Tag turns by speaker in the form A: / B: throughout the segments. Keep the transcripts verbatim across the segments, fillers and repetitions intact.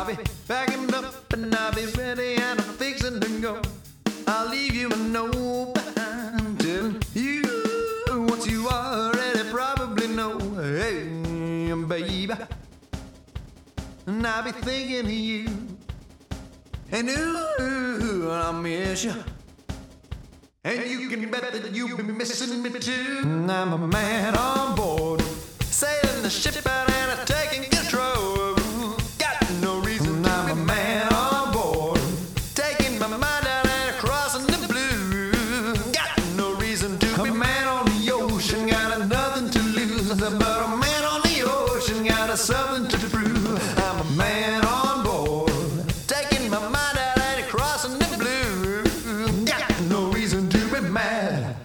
A: I'll be packing up and I'll be ready and I'm fixing to go. I'll leave you a note behind telling you what you already probably know. Hey, baby, and I'll be thinking of you. And ooh, I'll miss you. And you can bet that you'll be missing me too. I'm a man on board, sailing the ship out and I'm taking control. Got no reason. I'm a man on board, taking my mind out and crossing the blue. Got no reason to be. A man on the ocean got nothing to lose, but a man on the ocean got something to prove. I'm a man on board, taking my mind out and crossing the blue. Got no reason to be mad.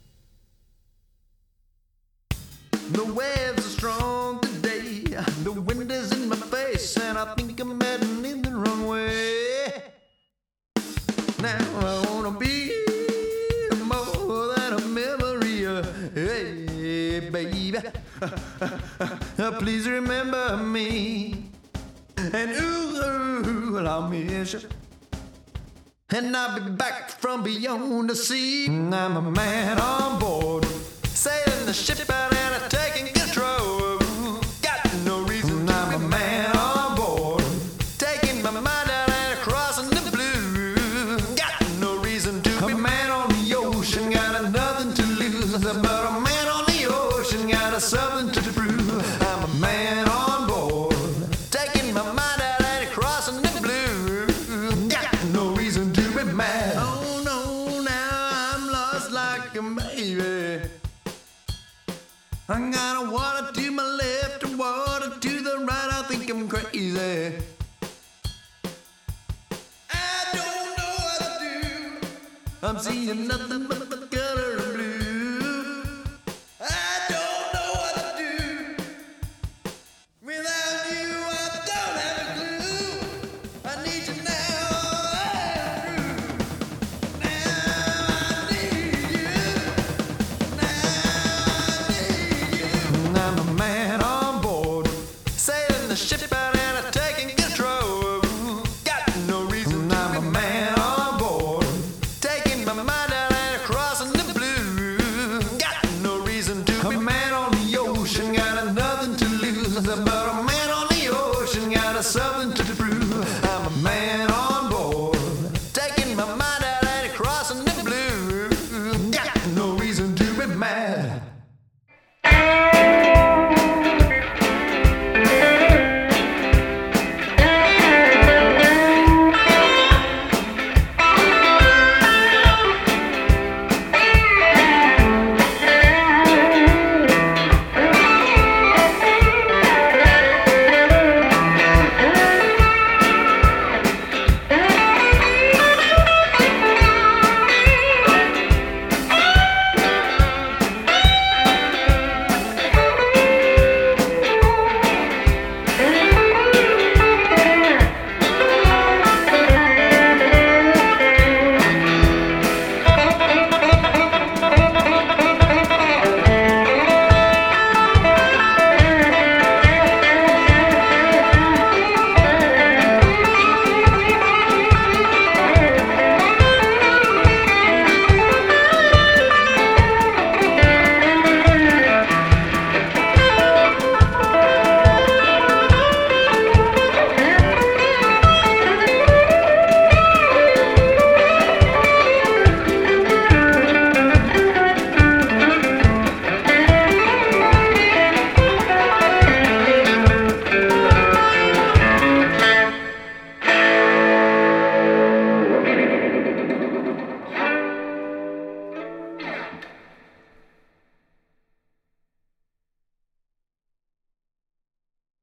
A: The waves are strong today, the wind is in my face, and I think I'm heading in the wrong way. Now I wanna be more than a memory. uh, Hey, baby, please remember me. And ooh, I'll miss you. And I'll be back from beyond the sea. I'm a man on board, sailing the ship out and I'm taking control. Got no reason. I'm a man on board, taking my mind out and crossing the blue. Got no reason to be. A man on the ocean got nothing to lose, but a man on the ocean got something to prove. I'm a man on board, taking my mind out and crossing the blue. Got no reason to be mad. Oh no, now I'm lost like a baby. I got a water to my left and water to the right. I think I'm crazy. I don't know what to do. I'm seeing nothing but the color of blue. I don't know what to do. Without you, I don't have a clue. I need you now. I'm through. Now I need you. Now I need you. I'm a man on board, sailing the ship out and I'm taking control. Got no reason. I'm a man on board, taking my mind out and crossing the blue. Got no reason to be. A man on the ocean got nothing to lose, but a man on the ocean got something to